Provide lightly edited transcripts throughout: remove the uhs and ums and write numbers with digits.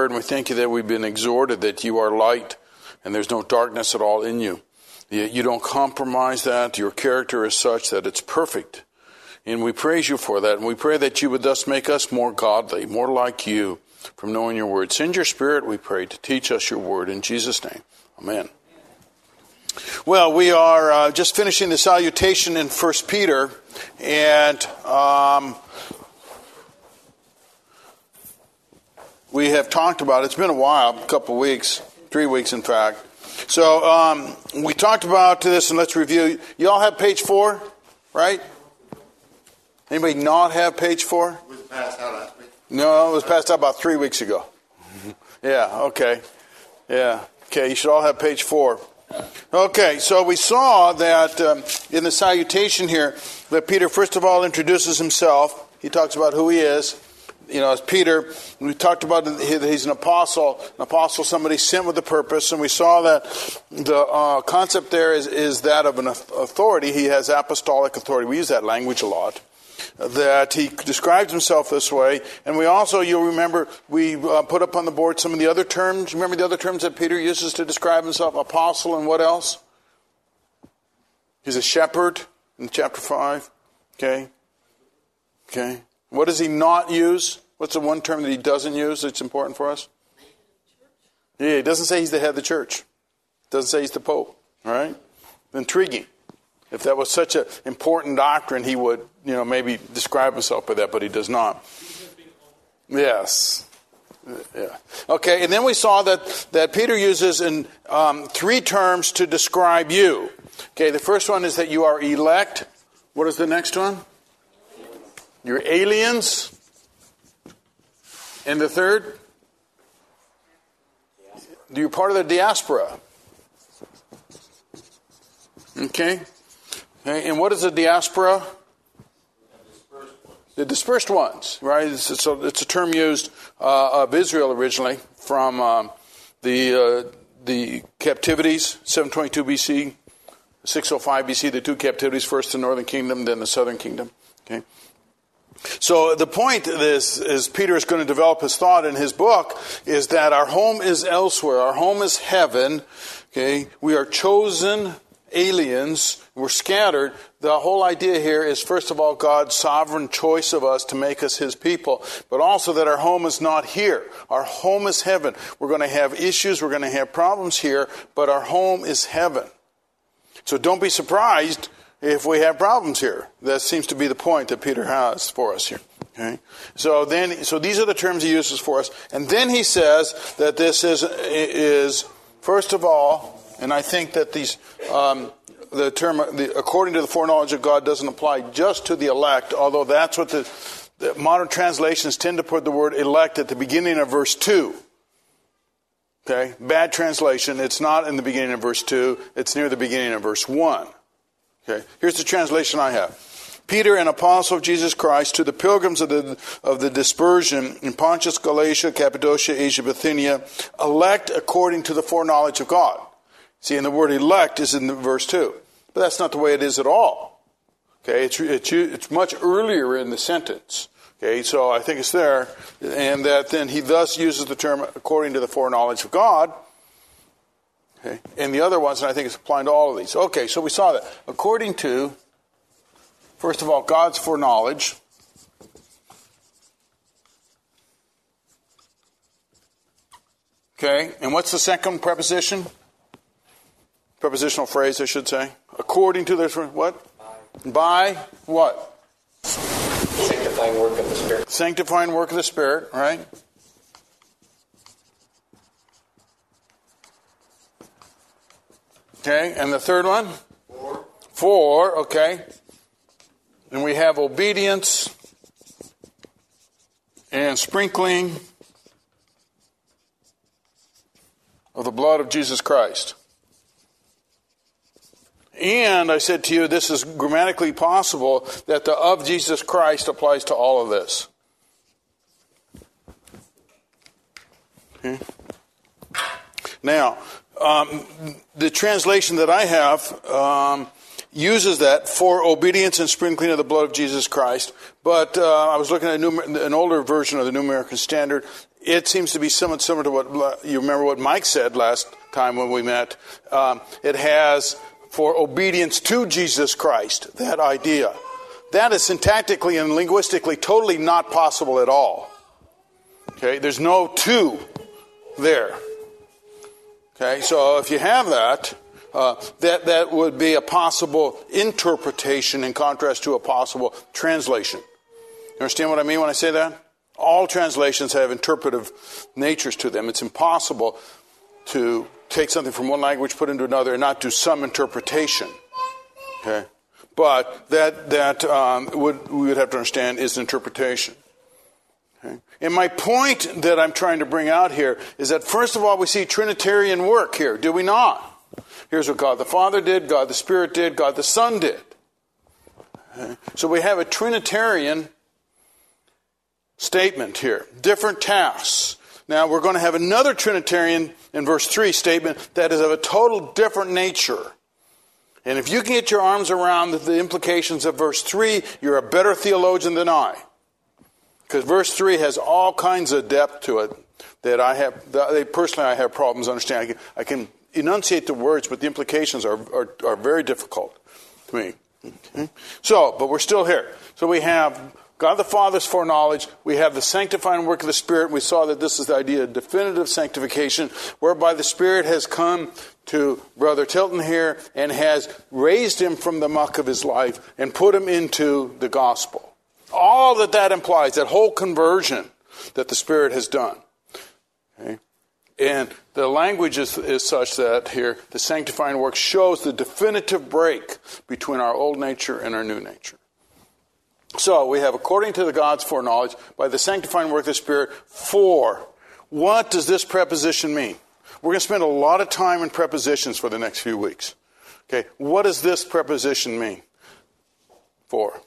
word, and we thank you that we've been exhorted that you are light and there's no darkness at all in you. You don't compromise that. Your character is such that it's perfect. And we praise you for that. And we pray that you would thus make us more godly, more like you from knowing your word. Send your Spirit, we pray, to teach us your word. In Jesus' name, amen. Well, we are just finishing the salutation in 1 Peter. And we have talked about it. It's been a while, a couple of weeks, 3 weeks in fact. So we talked about this, and let's review. You all have page 4, right? Anybody not have page 4? It was passed out last week. No, it was passed out about 3 weeks ago. Yeah, okay. Yeah, okay, you should all have page 4. Okay, so we saw that in the salutation here, that Peter first of all introduces himself. He talks about who he is. You know, as Peter, we talked about that he's an apostle. An apostle, somebody sent with a purpose. And we saw that the concept there is that of an authority. He has apostolic authority. We use that language a lot. That he describes himself this way. And we also, you'll remember, we put up on the board some of the other terms. Remember the other terms that Peter uses to describe himself? Apostle and what else? He's a shepherd in chapter 5. Okay. What does he not use? What's the one term that he doesn't use that's important for us? Yeah, he doesn't say he's the head of the church. Doesn't say he's the Pope. All right? Intriguing. If that was such an important doctrine, he would, maybe describe himself by that, but he does not. Yes. Yeah. Okay, and then we saw that Peter uses in 3 terms to describe you. Okay, the first one is that you are elect. What is the next one? You're aliens. And the third? You're part of the diaspora. Okay. And what is the diaspora? The dispersed ones, right? It's a term used of Israel originally from the captivities, 722 BC, 605 BC, the 2 captivities, first the northern kingdom, then the southern kingdom. Okay. So the point of this is Peter is going to develop his thought in his book is that our home is elsewhere. Our home is heaven. Okay, we are chosen aliens. We're scattered. The whole idea here is, first of all, God's sovereign choice of us to make us his people, but also that our home is not here. Our home is heaven. We're going to have issues. We're going to have problems here, but our home is heaven. So don't be surprised if we have problems here. That seems to be the point that Peter has for us here. Okay? So these are the terms he uses for us. And then he says that this is first of all, and I think that the term according to the foreknowledge of God doesn't apply just to the elect, although that's what the modern translations tend to put the word elect at the beginning of verse 2. Okay? Bad translation. It's not in the beginning of verse 2. It's near the beginning of verse 1. Okay, here's the translation I have. Peter, an apostle of Jesus Christ, to the pilgrims of the dispersion in Pontus, Galatia, Cappadocia, Asia, Bithynia, elect according to the foreknowledge of God. See, and the word elect is in verse 2. But that's not the way it is at all. Okay, it's much earlier in the sentence. Okay, so I think it's there. And that then he thus uses the term according to the foreknowledge of God. Okay. And the other ones, and I think it's applying to all of these. Okay, so we saw that. According to, first of all, God's foreknowledge. Okay, and what's the second preposition? Prepositional phrase, I should say. According to this, what? By what? Sanctifying work of the Spirit. Sanctifying work of the Spirit, right? Okay, and the third one? For, okay. And we have obedience and sprinkling of the blood of Jesus Christ. And I said to you, this is grammatically possible that the of Jesus Christ applies to all of this. Okay. Now, the translation that I have uses that for obedience and sprinkling of the blood of Jesus Christ. But I was looking at an older version of the New American Standard. it seems to be somewhat similar to what you remember what Mike said last time when we met. It has for obedience to Jesus Christ, that idea. That is syntactically and linguistically totally not possible at all. Okay, there's no to there. Okay, so if you have that, that would be a possible interpretation in contrast to a possible translation. You understand what I mean when I say that? All translations have interpretive natures to them. It's impossible to take something from one language, put it into another, and not do some interpretation. Okay, but we would have to understand is interpretation. Okay? And my point that I'm trying to bring out here is that first of all we see Trinitarian work here, do we not? Here's what God the Father did, God the Spirit did, God the Son did. Okay? So we have a Trinitarian statement here, different tasks. Now we're going to have another Trinitarian in verse 3 statement that is of a total different nature. And if you can get your arms around the implications of verse 3, you're a better theologian than I. Because verse 3 has all kinds of depth to it that I have problems understanding. I can enunciate the words, but the implications are very difficult to me. Okay? But we're still here. So we have God the Father's foreknowledge. We have the sanctifying work of the Spirit. We saw that this is the idea of definitive sanctification, whereby the Spirit has come to Brother Tilton here and has raised him from the muck of his life and put him into the gospel. All that implies, that whole conversion that the Spirit has done. Okay? And the language is such that here the sanctifying work shows the definitive break between our old nature and our new nature. So we have according to the God's foreknowledge by the sanctifying work of the Spirit for. What does this preposition mean? We're going to spend a lot of time in prepositions for the next few weeks. Okay, what does this preposition mean? For.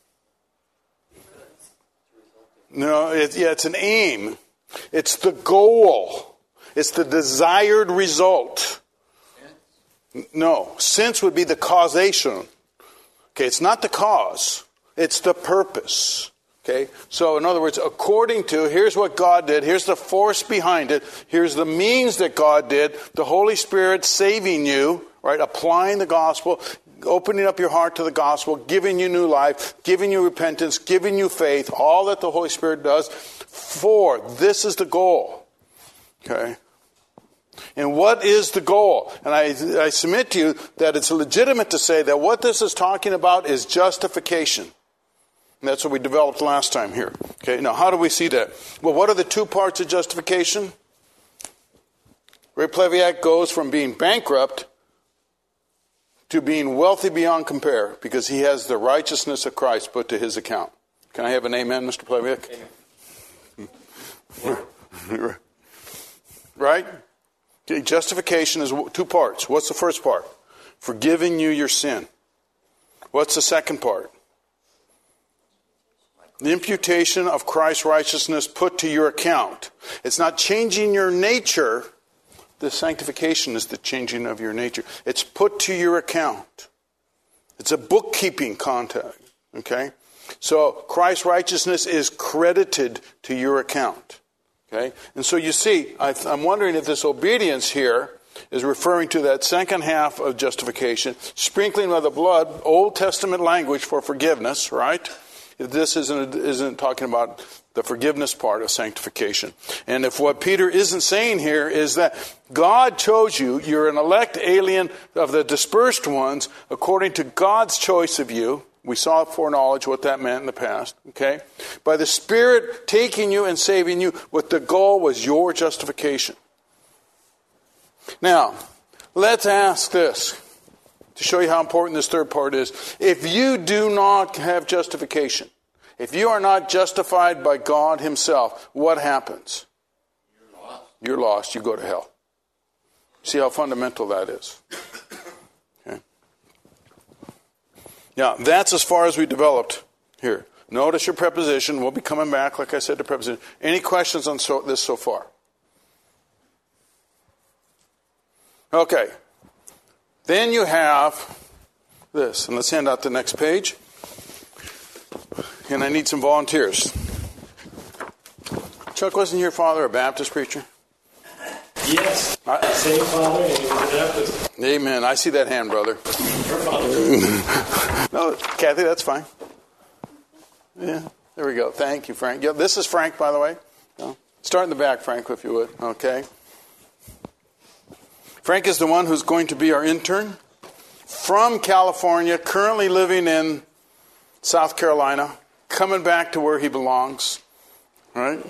No, it's an aim. It's the goal. It's the desired result. No, since would be the causation. Okay, it's not the cause. It's the purpose. Okay, so in other words, according to, here's what God did, here's the force behind it, here's the means that God did, the Holy Spirit saving you, right, applying the gospel, opening up your heart to the gospel, giving you new life, giving you repentance, giving you faith, all that the Holy Spirit does, for this is the goal. Okay? And what is the goal? And I submit to you that it's legitimate to say that what this is talking about is justification. And that's what we developed last time here. Okay, now how do we see that? Well, what are the two parts of justification? Ray Pleviak goes from being bankrupt to being wealthy beyond compare because he has the righteousness of Christ put to his account. Can I have an amen, Mr. Pleviak? Amen. Right? Okay, justification is two parts. What's the first part? Forgiving you your sin. What's the second part? The imputation of Christ's righteousness put to your account. It's not changing your nature. The sanctification is the changing of your nature. It's put to your account. It's a bookkeeping contact. Okay? So Christ's righteousness is credited to your account. Okay? And so you see, I'm wondering if this obedience here is referring to that second half of justification, sprinkling of the blood, Old Testament language for forgiveness, right? If this isn't talking about the forgiveness part of sanctification. And if what Peter isn't saying here is that God chose you, you're an elect alien of the dispersed ones, according to God's choice of you. We saw foreknowledge, what that meant in the past. Okay? By the Spirit taking you and saving you, what the goal was your justification. Now, let's ask this, to show you how important this third part is. If you do not have justification, if you are not justified by God Himself, what happens? You're lost. You're lost. You go to hell. See how fundamental that is. Okay. Now, that's as far as we developed here. Notice your preposition. We'll be coming back, like I said, to preposition. Any questions on this so far? Okay. Then you have this. And let's hand out the next page. And I need some volunteers. Chuck, wasn't your father a Baptist preacher? Yes. Same father, and he was a Baptist. Amen. I see that hand, brother. Your father. No, Kathy, that's fine. Yeah, there we go. Thank you, Frank. Yeah, this is Frank, by the way. Start in the back, Frank, if you would. Okay. Frank is the one who's going to be our intern from California, currently living in South Carolina, coming back to where he belongs. All right?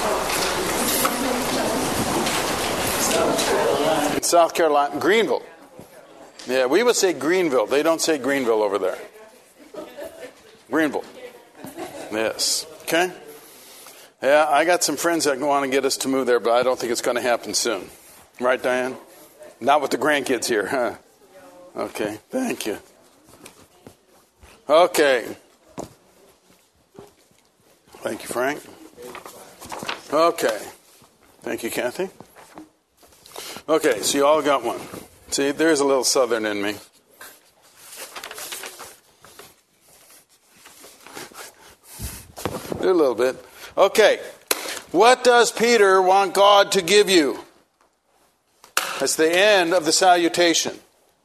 In South Carolina, Greenville. Yeah, we would say Greenville. They don't say Greenville over there. Greenville. Yes. Okay? Yeah, I got some friends that want to get us to move there, but I don't think it's going to happen soon. Right, Diane? Not with the grandkids here, huh? Okay, thank you. Okay. Thank you, Frank. Okay. Thank you, Kathy. Okay, so you all got one. See, there's a little Southern in me. A little bit. Okay. What does Peter want God to give you? That's the end of the salutation.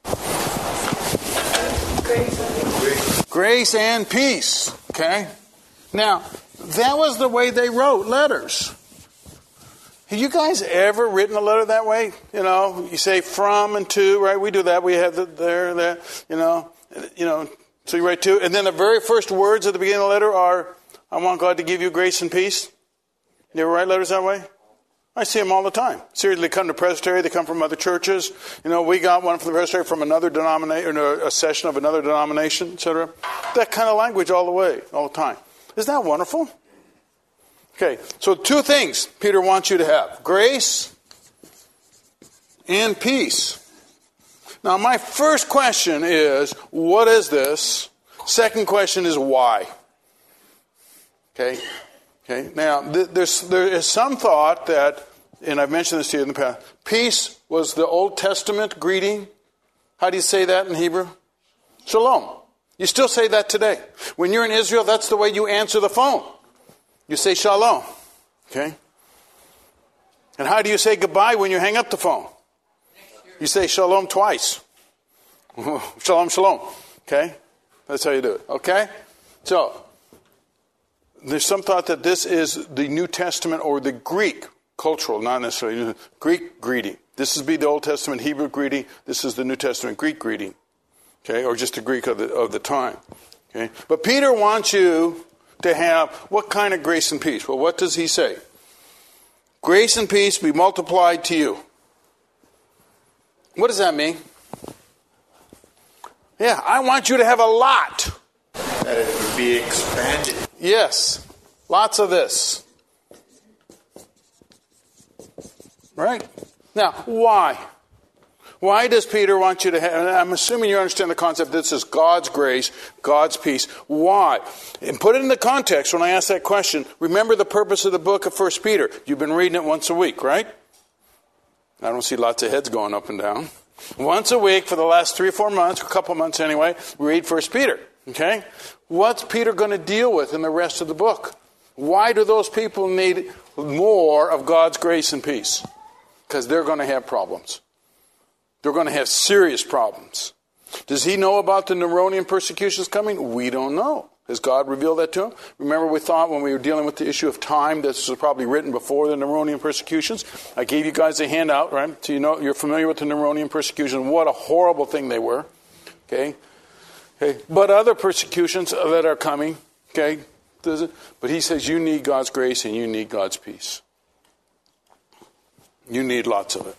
Grace and peace. Okay? Now, that was the way they wrote letters. Have you guys ever written a letter that way? You know, you say from and to, right? We do that. We have the there, you know. So you write to, and then the very first words at the beginning of the letter are, I want God to give you grace and peace. You ever write letters that way? I see them all the time. Seriously, they come to Presbytery, they come from other churches. You know, we got one from the Presbytery from another denomination, or a session of another denomination, etc. That kind of language all the way, all the time. Isn't that wonderful? Okay, so two things Peter wants you to have. Grace and peace. Now, my first question is, what is this? Second question is, why? Okay. Now, there is some thought that, and I've mentioned this to you in the past, peace was the Old Testament greeting. How do you say that in Hebrew? Shalom. You still say that today. When you're in Israel, that's the way you answer the phone. You say shalom. Okay? And how do you say goodbye when you hang up the phone? You say shalom twice. Shalom, shalom. Okay? That's how you do it. Okay? So, there's some thought that this is the New Testament or the Greek cultural, not necessarily Greek greeting. This is the Old Testament Hebrew greeting. This is the New Testament Greek greeting. Okay? Or just the Greek of the time. Okay? But Peter wants you to have what kind of grace and peace? Well, what does he say? Grace and peace be multiplied to you. What does that mean? Yeah, I want you to have a lot. That it would be expanded. Yes, lots of this. Right? Now, why? Why does Peter want you to have, and I'm assuming you understand the concept, this is God's grace, God's peace. Why? And put it in the context when I ask that question. Remember the purpose of the book of 1 Peter. You've been reading it once a week, right? I don't see lots of heads going up and down. Once a week for the last 3 or 4 months, a couple months anyway, we read 1 Peter. Okay? What's Peter going to deal with in the rest of the book? Why do those people need more of God's grace and peace? Because they're going to have problems. They're going to have serious problems. Does he know about the Neronian persecutions coming? We don't know. Has God revealed that to him? Remember we thought when we were dealing with the issue of time, this was probably written before the Neronian persecutions. I gave you guys a handout, right? So you know, you're familiar with the Neronian persecution. What a horrible thing they were. Okay? But other persecutions that are coming, okay? But he says you need God's grace and you need God's peace. You need lots of it.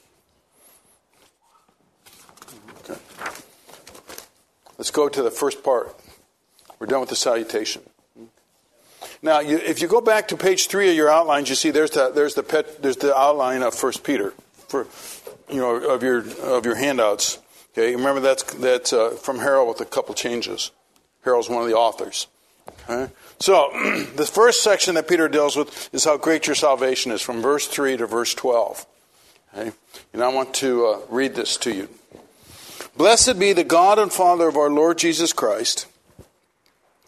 Okay. Let's go to the first part. We're done with the salutation. Now, if you go back to page 3 of your outlines, you see there's the outline of 1 Peter of your handouts. Okay, remember that's from Harold with a couple changes. Harold's one of the authors. Okay? So, the first section that Peter deals with is how great your salvation is, from verse 3 to verse 12. Okay? And I want to read this to you. Blessed be the God and Father of our Lord Jesus Christ.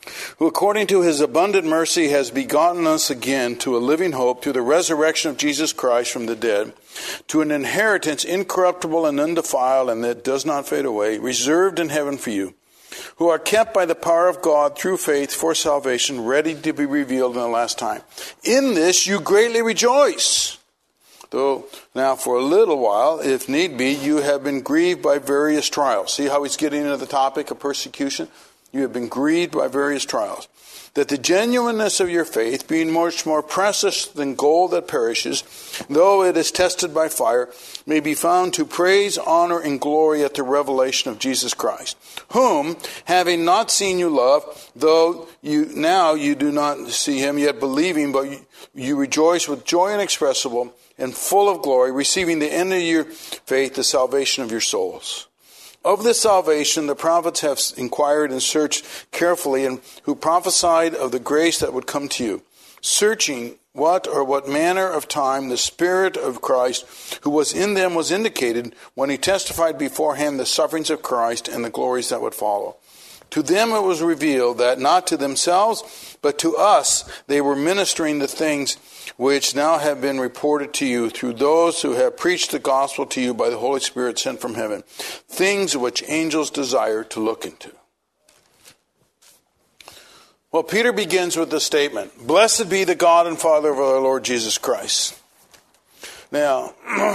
who according to his abundant mercy has begotten us again to a living hope through the resurrection of Jesus Christ from the dead, to an inheritance incorruptible and undefiled and that does not fade away, reserved in heaven for you, who are kept by the power of God through faith for salvation, ready to be revealed in the last time. In this you greatly rejoice, though now for a little while, if need be, you have been grieved by various trials. See how he's getting into the topic of persecution? You have been grieved by various trials, that the genuineness of your faith, being much more precious than gold that perishes, though it is tested by fire, may be found to praise, honor, and glory at the revelation of Jesus Christ, whom, having not seen you love, though you do not see him, yet believing, but you rejoice with joy inexpressible and full of glory, receiving the end of your faith, the salvation of your souls. Of this salvation the prophets have inquired and searched carefully, and who prophesied of the grace that would come to you, searching what manner of time the Spirit of Christ who was in them was indicated when he testified beforehand the sufferings of Christ and the glories that would follow. To them it was revealed that not to themselves, but to us they were ministering the things which now have been reported to you through those who have preached the gospel to you by the Holy Spirit sent from heaven, things which angels desire to look into. Well, Peter begins with the statement, "Blessed be the God and Father of our Lord Jesus Christ." Now,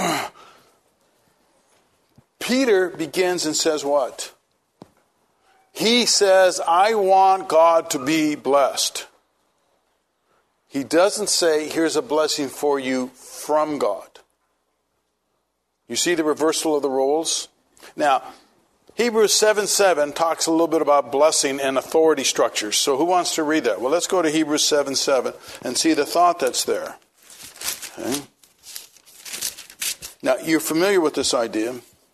Peter begins and says what? He says, I want God to be blessed. He doesn't say, here's a blessing for you from God. You see the reversal of the roles? Now, Hebrews 7:7 talks a little bit about blessing and authority structures. So who wants to read that? Well, let's go to Hebrews 7:7 and see the thought that's there. Okay. Now, you're familiar with this idea.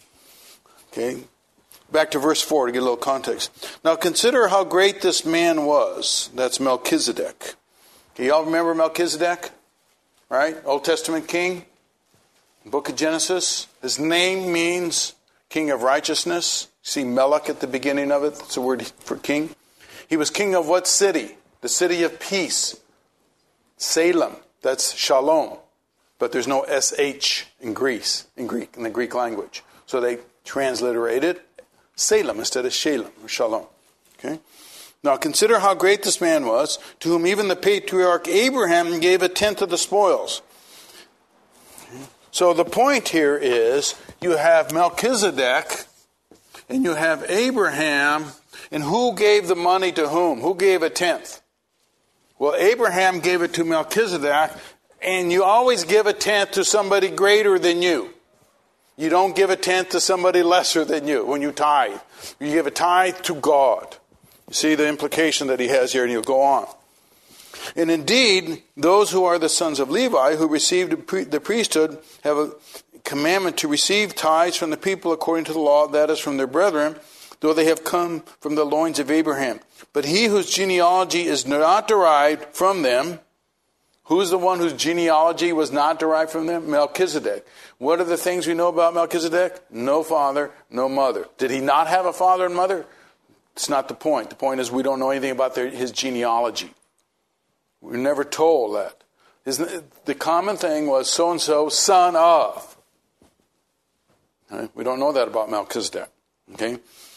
Okay. Back to verse 4 to get a little context. Now consider how great this man was. That's Melchizedek. Okay, y'all remember Melchizedek? Right? Old Testament king. Book of Genesis. His name means king of righteousness. See Melech at the beginning of it. That's the word for king. He was king of what city? The city of peace. Salem. That's shalom. But there's no SH in the Greek language. So they transliterated Salem instead of Shalem or Shalom. Okay? Now consider how great this man was, to whom even the patriarch Abraham gave a tenth of the spoils. Okay? So the point here is you have Melchizedek and you have Abraham, and who gave the money to whom? Who gave a tenth? Well, Abraham gave it to Melchizedek, and you always give a tenth to somebody greater than you. You don't give a tenth to somebody lesser than you when you tithe. You give a tithe to God. You see the implication that he has here, and he'll go on. And indeed, those who are the sons of Levi, who received the priesthood, have a commandment to receive tithes from the people according to the law, that is, from their brethren, though they have come from the loins of Abraham. But he whose genealogy is not derived from them, who's the one whose genealogy was not derived from them? Melchizedek. What are the things we know about Melchizedek? No father, no mother. Did he not have a father and mother? It's not the point. The point is we don't know anything about his genealogy. We're never told that. The common thing was so-and-so, son of. Okay? We don't know that about Melchizedek. Okay?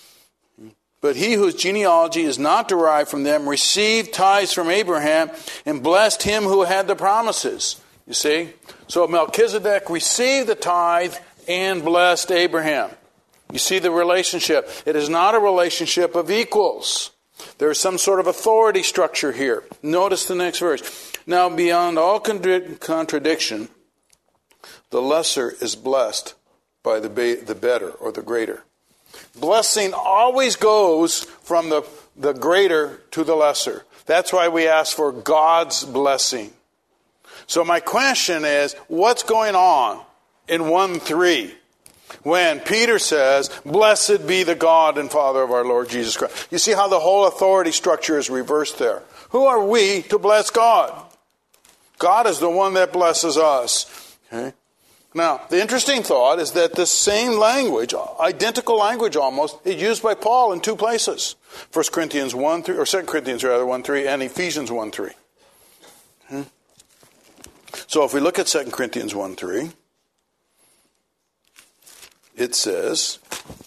But he whose genealogy is not derived from them received tithes from Abraham and blessed him who had the promises. You see? So Melchizedek received the tithe and blessed Abraham. You see the relationship. It is not a relationship of equals. There is some sort of authority structure here. Notice the next verse. Now beyond all contradiction, the lesser is blessed by the better or the greater. Blessing always goes from the greater to the lesser. That's why we ask for God's blessing. So my question is, what's going on in 1:3 when Peter says, "Blessed be the God and Father of our Lord Jesus Christ"? You see how the whole authority structure is reversed there. Who are we to bless God? God is the one that blesses us. Okay? Now, the interesting thought is that the same language, identical language almost, is used by Paul in two places. 1 Corinthians 1:3, or 2 Corinthians rather 1:3, and Ephesians 1:3. So if we look at 2 Corinthians 1:3, it says,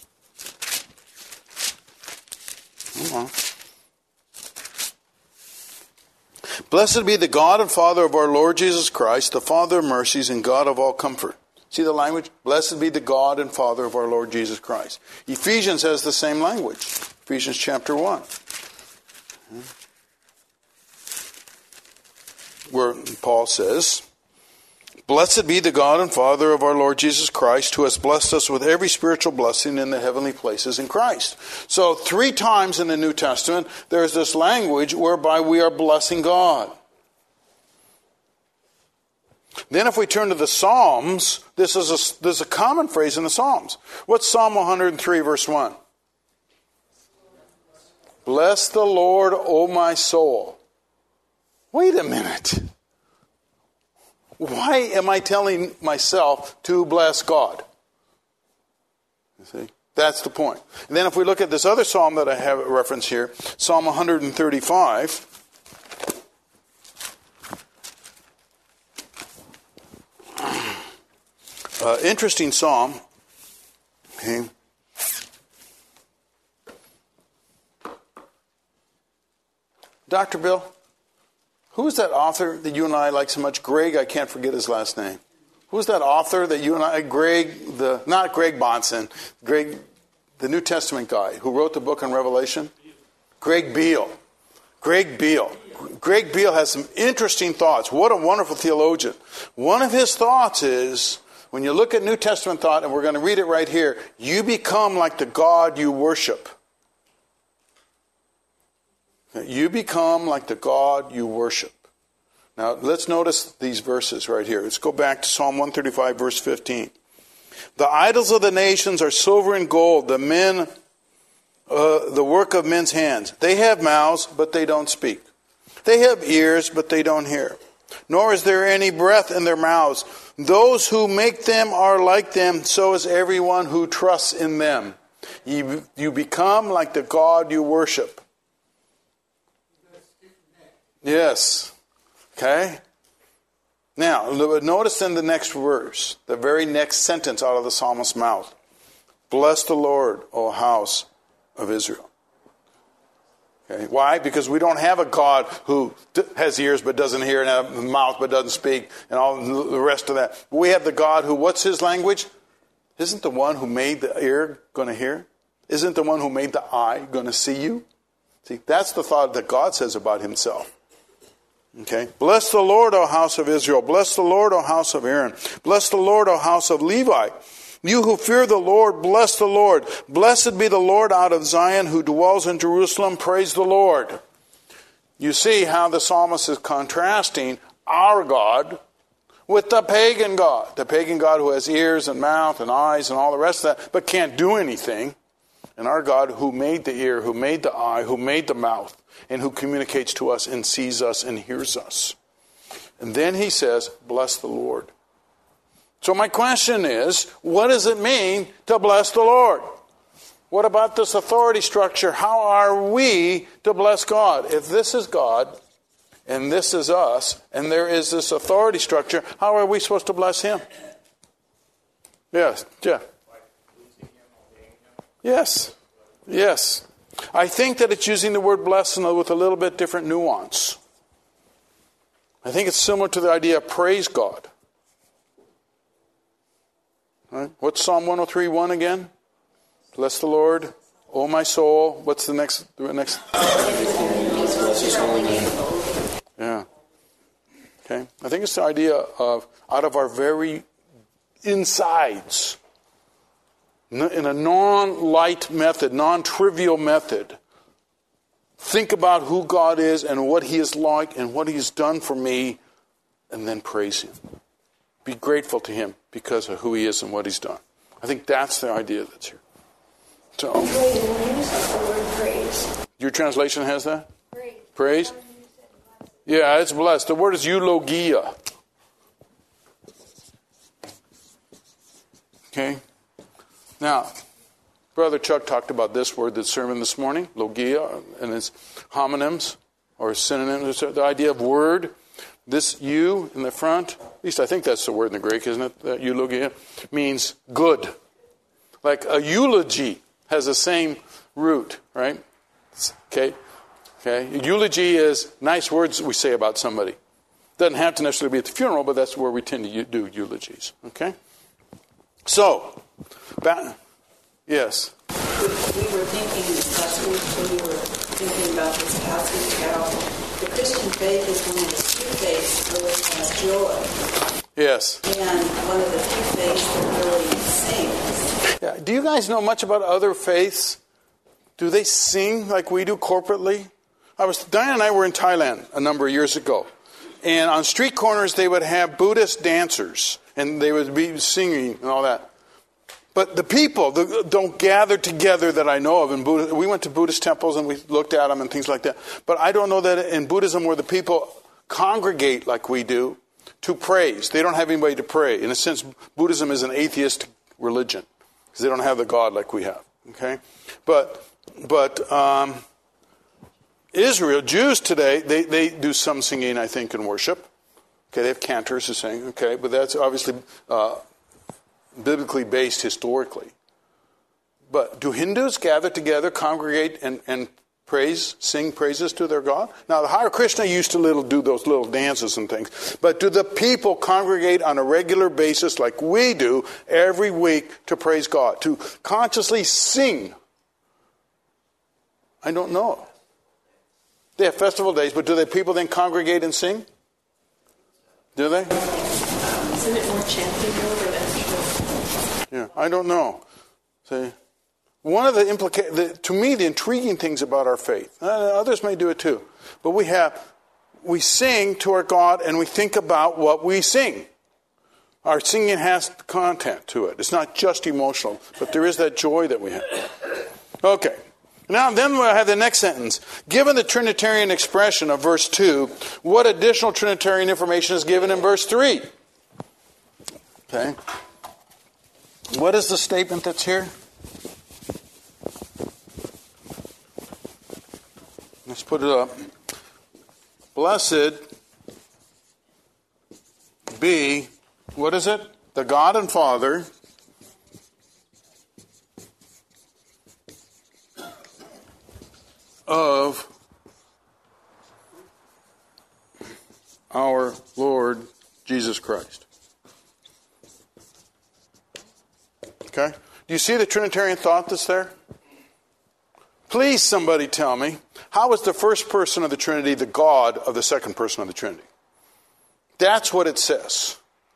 blessed be the God and Father of our Lord Jesus Christ, the Father of mercies and God of all comfort. See the language? Blessed be the God and Father of our Lord Jesus Christ. Ephesians has the same language. Ephesians chapter 1. Where Paul says, blessed be the God and Father of our Lord Jesus Christ, who has blessed us with every spiritual blessing in the heavenly places in Christ. So 3 times in the New Testament, there's this language whereby we are blessing God. Then if we turn to the Psalms, there's a common phrase in the Psalms. What's Psalm 103, verse 1? Bless the Lord, O my soul. Wait a minute. Why am I telling myself to bless God? You see? That's the point. And then if we look at this other psalm that I have referenced here, Psalm 135. Interesting psalm. Okay. Dr. Bill, who's that author that you and I like so much? Greg, I can't forget his last name. Who's that author that you and I, not Greg Bonson, Greg, the New Testament guy who wrote the book on Revelation? Greg Beale. Greg Beale. Greg Beale has some interesting thoughts. What a wonderful theologian. One of his thoughts is, when you look at New Testament thought, and we're going to read it right here, you become like the God you worship. You become like the God you worship. Now, let's notice these verses right here. Let's go back to Psalm 135, verse 15. The idols of the nations are silver and gold, the work of men's hands. They have mouths, but they don't speak. They have ears, but they don't hear. Nor is there any breath in their mouths. Those who make them are like them, so is everyone who trusts in them. You become like the God you worship. Yes. Okay? Now, notice in the next verse, the very next sentence out of the psalmist's mouth. Bless the Lord, O house of Israel. Okay. Why? Because we don't have a God who has ears but doesn't hear and a mouth but doesn't speak and all the rest of that. We have the God who, what's his language? Isn't the one who made the ear going to hear? Isn't the one who made the eye going to see you? See, that's the thought that God says about himself. Okay. Bless the Lord, O house of Israel. Bless the Lord, O house of Aaron. Bless the Lord, O house of Levi. You who fear the Lord, bless the Lord. Blessed be the Lord out of Zion, who dwells in Jerusalem. Praise the Lord. You see how the psalmist is contrasting our God with the pagan God. The pagan God who has ears and mouth and eyes and all the rest of that, but can't do anything. And our God who made the ear, who made the eye, who made the mouth, and who communicates to us and sees us and hears us. And then he says, bless the Lord. So my question is, what does it mean to bless the Lord? What about this authority structure? How are we to bless God? If this is God, and this is us, and there is this authority structure, how are we supposed to bless him? Yes, Jeff. Yes, yes. I think that it's using the word bless with a little bit different nuance. I think it's similar to the idea of praise God. Right? What's Psalm 103:1 again? Bless the Lord, O my soul. What's the next? Yeah. Okay. I think it's the idea of out of our very insides, in a non-light method, non-trivial method, think about who God is and what he is like and what he's done for me, and then praise him. Be grateful to him because of who he is and what he's done. I think that's the idea that's here. So, your translation has that? Praise? Yeah, it's blessed. The word is eulogia. Okay? Now, Brother Chuck talked about this word, the sermon this morning, logia, and its homonyms or synonyms. The idea of word. This "you" in the front, at least I think that's the word in the Greek, isn't it? Eulogia means good. Like a eulogy has the same root, right? Okay? Eulogy is nice words we say about somebody. Doesn't have to necessarily be at the funeral, but that's where we tend to do eulogies. Okay? So, yes. We were thinking this last week when we were thinking about this passage how the Christian faith is one of the few faiths that really has joy. Yes. And one of the few faiths that really sings. Yeah. Do you guys know much about other faiths? Do they sing like we do corporately? Diane and I were in Thailand a number of years ago. And on street corners they would have Buddhist dancers. And they would be singing and all that. But the people don't gather together that I know of in Buddhism. We went to Buddhist temples and we looked at them and things like that. But I don't know that in Buddhism where the people congregate like we do to praise. They don't have anybody to pray. In a sense, Buddhism is an atheist religion because they don't have the God like we have. Okay, but Israel, Jews today, they do some singing, I think, in worship. Okay, they have cantors who sing. Okay, but that's obviously biblically based historically. But do Hindus gather together, congregate, and sing praises to their God? Now, the Hare Krishna used to do those little dances and things. But do the people congregate on a regular basis like we do every week to praise God, to consciously sing? I don't know. They have festival days, but do the people then congregate and sing? Do they? Isn't it more chanting over that? Yeah, I don't know. See, one of to me, the intriguing things about our faith, others may do it too, but we sing to our God and we think about what we sing. Our singing has content to it. It's not just emotional, but there is that joy that we have. Okay. Now, then we'll have the next sentence. Given the Trinitarian expression of verse 2, what additional Trinitarian information is given in verse 3? Okay. What is the statement that's here? Let's put it up. Blessed be, what is it? The God and Father of our Lord Jesus Christ. Okay? Do you see the Trinitarian thought that's there? Please, somebody tell me, how is the first person of the Trinity the God of the second person of the Trinity? That's what it says.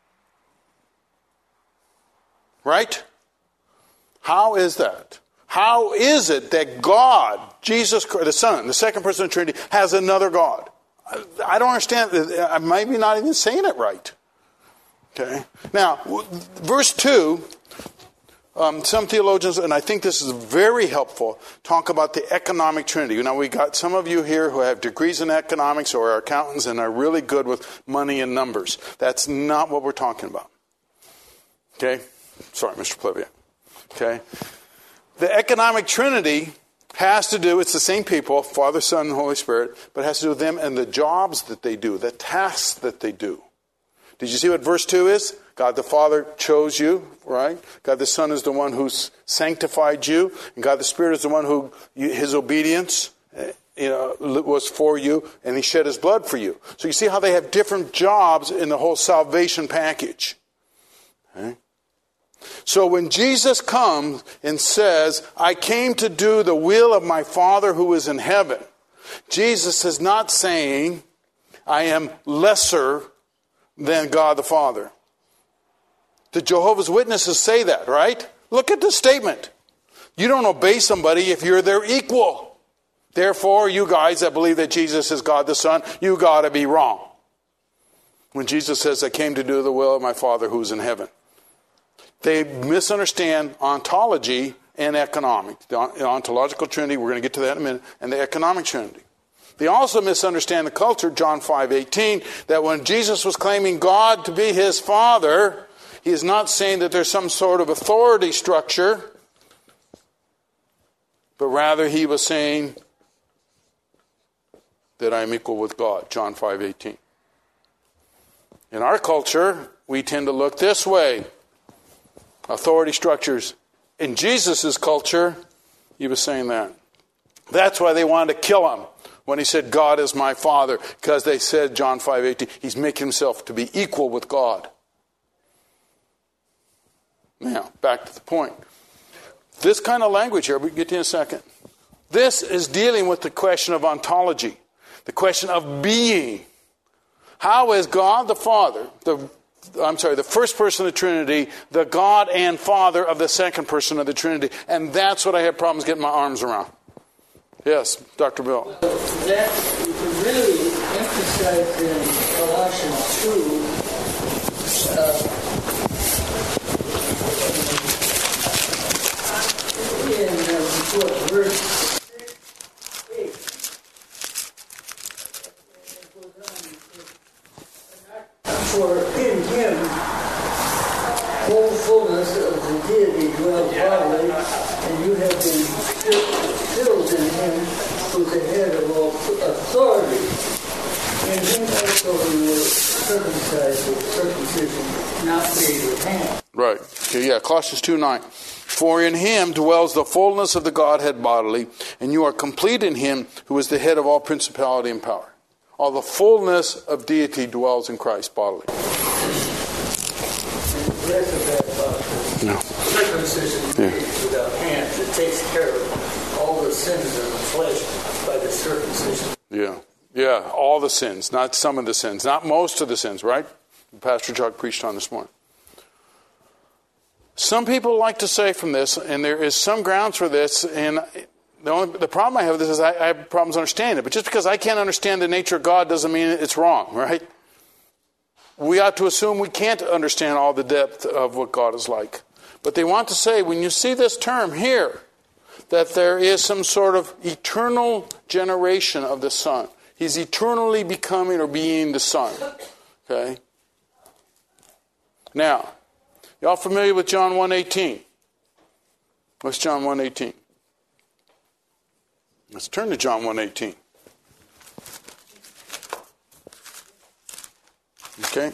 Right? How is that? How is it that God, Jesus Christ, the Son, the second person of the Trinity, has another God? I don't understand. I might be not even saying it right. Okay? Now, verse 2, some theologians, and I think this is very helpful, talk about the economic Trinity. Now, we got some of you here who have degrees in economics or are accountants and are really good with money and numbers. That's not what we're talking about. Okay? Sorry, Mr. Plevia. Okay? The economic Trinity has to do, it's the same people, Father, Son, and Holy Spirit, but it has to do with them and the jobs that they do, the tasks that they do. Did you see what verse 2 is? God the Father chose you, right? God the Son is the one who's sanctified you, and God the Spirit is the one who, his obedience was for you, and he shed his blood for you. So you see how they have different jobs in the whole salvation package. Okay? So when Jesus comes and says, I came to do the will of my Father who is in heaven, Jesus is not saying, I am lesser than God the Father. The Jehovah's Witnesses say that, right? Look at the statement. You don't obey somebody if you're their equal. Therefore, you guys that believe that Jesus is God the Son, you got to be wrong. When Jesus says, I came to do the will of my Father who is in heaven. They misunderstand ontology and economics. The ontological Trinity, we're going to get to that in a minute, and the economic Trinity. They also misunderstand the culture, John 5:18, that when Jesus was claiming God to be his Father, He is not saying that there's some sort of authority structure, but rather he was saying that I am equal with God, John 5:18. In our culture, we tend to look this way. Authority structures. In Jesus' culture, he was saying that. That's why they wanted to kill him when he said, God is my Father, because they said, John 5:18, he's making himself to be equal with God. Now, back to the point. This kind of language here, we can get to in a second. This is dealing with the question of ontology, the question of being. How is God the Father, the first person of the Trinity, the God and Father of the second person of the Trinity? And that's what I have problems getting my arms around. Yes, Dr. Bill. That really emphasized in Colossians 2, verse 8. For in him whole fullness of the deity dwells bodily, and you have been filled in him who's the head of all authority. In him also you were circumcised with circumcision not made with hands. Right. Okay, yeah, Colossians 2:9. For in him dwells the fullness of the Godhead bodily, and you are complete in him who is the head of all principality and power. All the fullness of deity dwells in Christ bodily. No. Circumcision without hands. It takes care of all the sins of the flesh by the circumcision. Yeah, all the sins, not some of the sins, not most of the sins, right? Pastor Chuck preached on this morning. Some people like to say from this, and there is some grounds for this, and the problem I have with this is I have problems understanding it. But just because I can't understand the nature of God doesn't mean it's wrong, right? We ought to assume we can't understand all the depth of what God is like. But they want to say, when you see this term here, that there is some sort of eternal generation of the Son. He's eternally becoming or being the Son. Okay? Now, y'all familiar with John 1:18? What's John 1:18? Let's turn to John 1:18. Okay?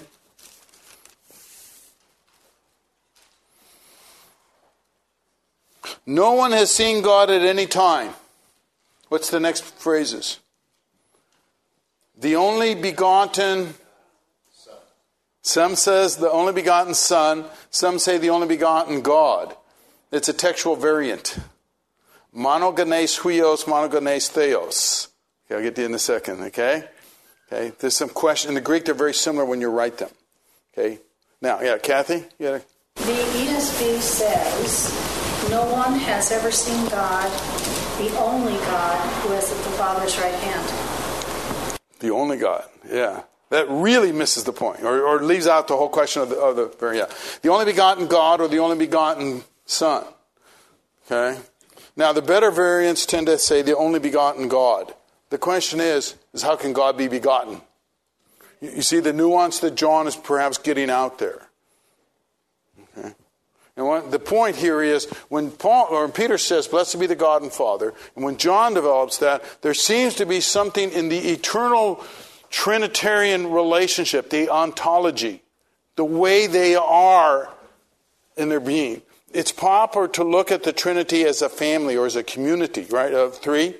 No one has seen God at any time. What's the next phrases? The only begotten Son. Some says the only begotten Son. Some say the only begotten God. It's a textual variant. Monogenes huios, monogenes theos. Okay, I'll get to you in a second, okay? Okay, there's some question. In the Greek, they're very similar when you write them. Okay? Now, yeah, Kathy? The ESV says, no one has ever seen God, the only God who is at the Father's right hand. The only God, yeah. That really misses the point, or leaves out the whole question of the only begotten God or the only begotten Son. Okay? Now, the better variants tend to say the only begotten God. The question is how can God be begotten? You see the nuance that John is perhaps getting out there. Okay? And the point here is when Peter says, blessed be the God and Father, and when John develops that, there seems to be something in the eternal Trinitarian relationship, the ontology, the way they are in their being. It's proper to look at the Trinity as a family or as a community, right, of three.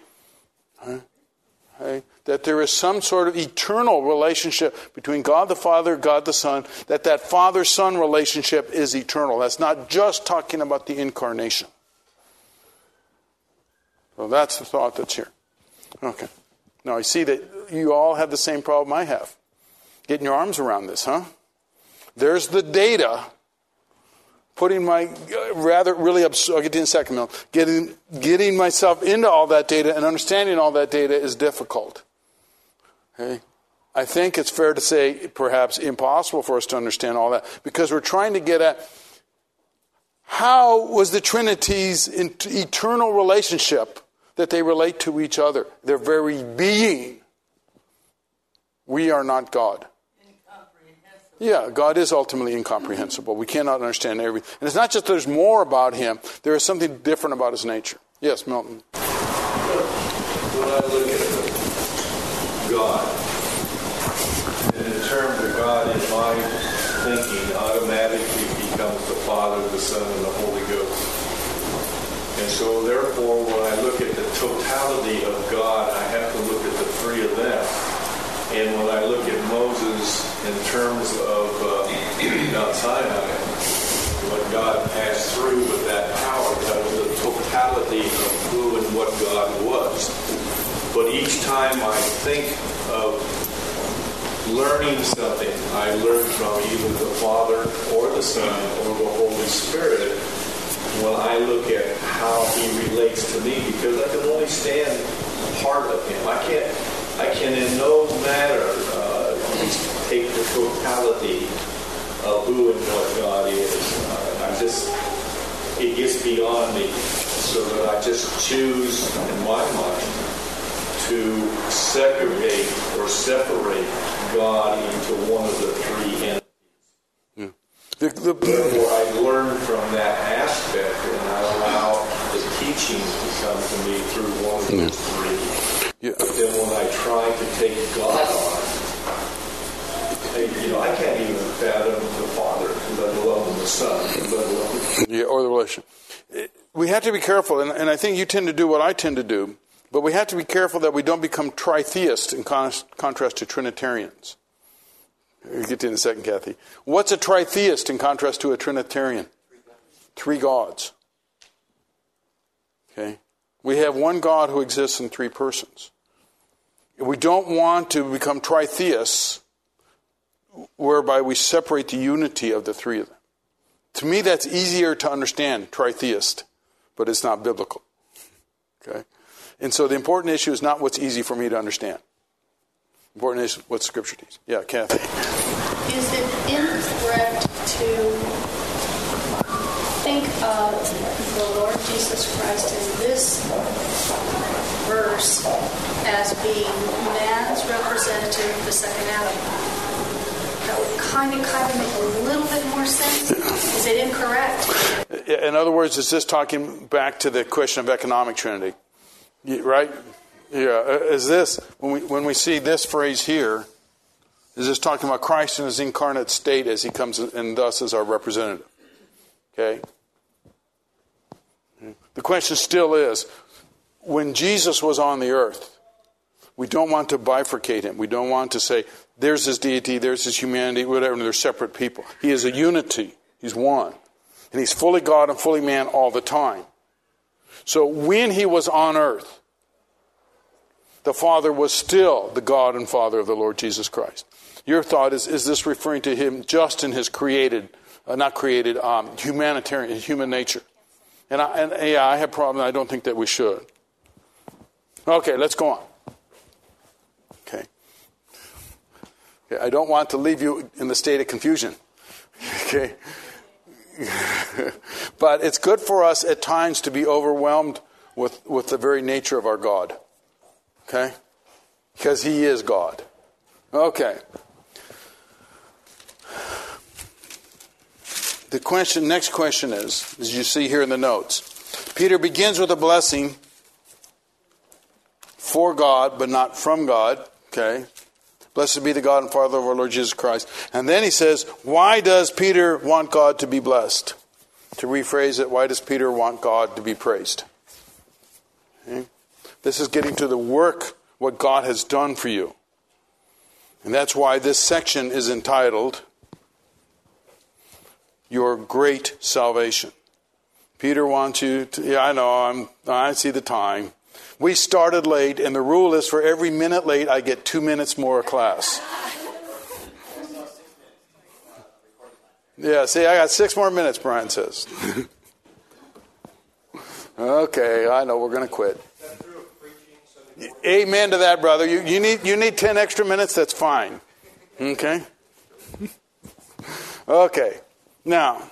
Okay? That there is some sort of eternal relationship between God the Father, God the Son, that Father-Son relationship is eternal. That's not just talking about the incarnation. So that's the thought that's here. Okay. Now, I see that you all have the same problem I have. Getting your arms around this, huh? There's the data. Putting my I'll get to it in a second, Mel. Getting myself into all that data and understanding all that data is difficult. Okay? I think it's fair to say perhaps impossible for us to understand all that because we're trying to get at how was the Trinity's eternal relationship that they relate to each other, their very being. We are not God. Incomprehensible. Yeah, God is ultimately incomprehensible. We cannot understand everything. And it's not just there's more about him. There is something different about his nature. Yes, Milton. When I look at God, and in terms of God in my thinking, automatically becomes the Father, the Son, and the Holy Ghost. And so therefore, when I look at the totality of God, I have to look at the three of them. And when I look at Moses in terms of Mount Sinai, what God passed through with that power, that was the totality of who and what God was. But each time I think of learning something, I learn from either the Father or the Son or the Holy Spirit when I look at how he relates to me, because I can only stand part of him. I can in no manner take the totality of who and what God is. It gets beyond me, so that I just choose in my mind to segregate or separate God into one of the three entities. Therefore, I learn from that aspect, and I allow the teachings to come to me through one of those three. Yeah. But then when I try to take God on, I can't even fathom the Father, let alone the Son, let alone... Yeah, or the relation. We have to be careful, and I think you tend to do what I tend to do, but we have to be careful that we don't become tritheists in contrast to Trinitarians. We'll get to in a second, Kathy. What's a tritheist in contrast to a Trinitarian? Three gods. Okay? We have one God who exists in three persons. We don't want to become tritheists whereby we separate the unity of the three of them. To me, that's easier to understand, tritheist, but it's not biblical. Okay? And so the important issue is not what's easy for me to understand. Important is what Scripture teaches. Yeah, Kathy. Is it incorrect to think of the Lord Jesus Christ in this verse as being man's representative, the second Adam? That would kind of make a little bit more sense. Is it incorrect? In other words, is this talking back to the question of economic trinity? Right? Yeah. Is this, when we see this phrase here, is this talking about Christ in his incarnate state as he comes and thus as our representative? Okay? The question still is, when Jesus was on the earth, we don't want to bifurcate him. We don't want to say, there's his deity, there's his humanity, whatever, and they're separate people. He is a unity. He's one. And he's fully God and fully man all the time. So when he was on earth, the Father was still the God and Father of the Lord Jesus Christ. Your thought is this referring to him just in his humanitarian, human nature? And I have a problem. I don't think that we should. Okay, let's go on. Okay. I don't want to leave you in the state of confusion. Okay. But it's good for us at times to be overwhelmed with the very nature of our God. Okay? Because he is God. Okay. The next question is, as you see here in the notes, Peter begins with a blessing for God, but not from God. Okay? Blessed be the God and Father of our Lord Jesus Christ. And then he says, why does Peter want God to be blessed? To rephrase it, why does Peter want God to be praised? Okay? This is getting to the work, what God has done for you. And that's why this section is entitled, Your Great Salvation. Peter wants you to, I see the time. We started late, and the rule is for every minute late, I get 2 minutes more of class. Yeah, see, I got 6 more minutes, Brian says. Okay, I know, we're going to quit. Amen to that, brother. You need 10 extra minutes, that's fine. Okay? Okay. Now,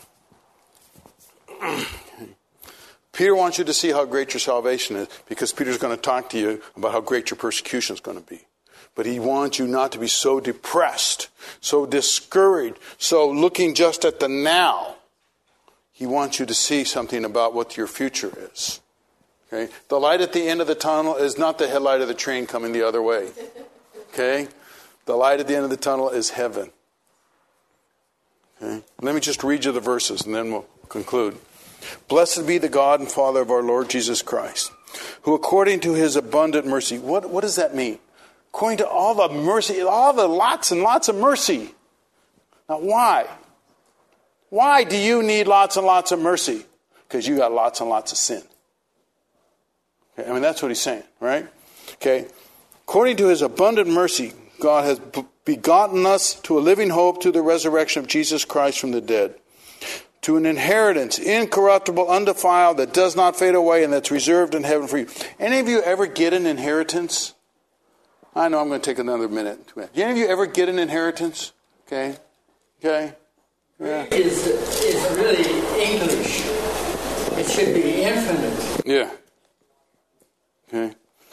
Peter wants you to see how great your salvation is, because Peter's going to talk to you about how great your persecution is going to be. But he wants you not to be so depressed, so discouraged, so looking just at the now. He wants you to see something about what your future is. Okay? The light at the end of the tunnel is not the headlight of the train coming the other way. Okay? The light at the end of the tunnel is heaven. Okay? Let me just read you the verses and then we'll conclude. Blessed be the God and Father of our Lord Jesus Christ, who according to his abundant mercy, what does that mean? According to all the mercy, all the lots and lots of mercy. Now why? Why do you need lots and lots of mercy? Because you got lots and lots of sin. Okay? I mean, that's what he's saying, right? Okay. According to his abundant mercy, God has begotten us to a living hope through the resurrection of Jesus Christ from the dead, to an inheritance, incorruptible, undefiled, that does not fade away, and that's reserved in heaven for you. Any of you ever get an inheritance? I know I'm going to take another minute. Do any of you ever get an inheritance? Okay? Okay? Yeah. Is really English. It should be infinite. Yeah. Okay.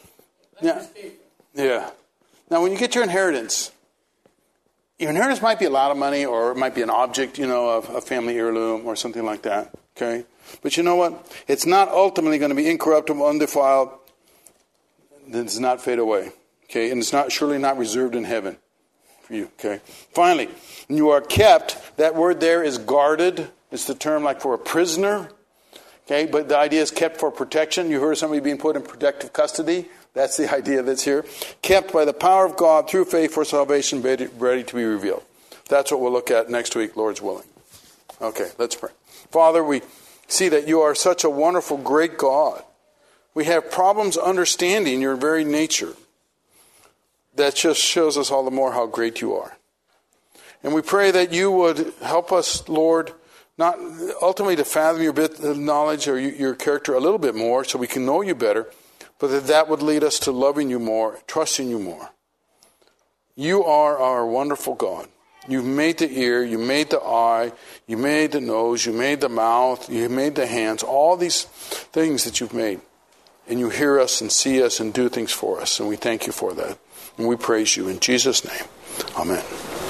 Yeah. Now, when you get your inheritance might be a lot of money, or it might be an object, a family heirloom or something like that. Okay? But you know what? It's not ultimately going to be incorruptible, undefiled. It does not fade away. Okay? And it's surely not reserved in heaven for you. Okay? Finally, when you are kept, that word there is guarded. It's the term like for a prisoner. Okay? But the idea is kept for protection. You heard of somebody being put in protective custody. That's the idea that's here. Kept by the power of God through faith for salvation, ready to be revealed. That's what we'll look at next week, Lord's willing. Okay, let's pray. Father, we see that you are such a wonderful, great God. We have problems understanding your very nature. That just shows us all the more how great you are. And we pray that you would help us, Lord, not ultimately to fathom your bit of knowledge or your character a little bit more so we can know you better, but that would lead us to loving you more, trusting you more. You are our wonderful God. You've made the ear, you made the eye, you made the nose, you made the mouth, you made the hands, all these things that you've made. And you hear us and see us and do things for us, and we thank you for that. And we praise you in Jesus' name. Amen.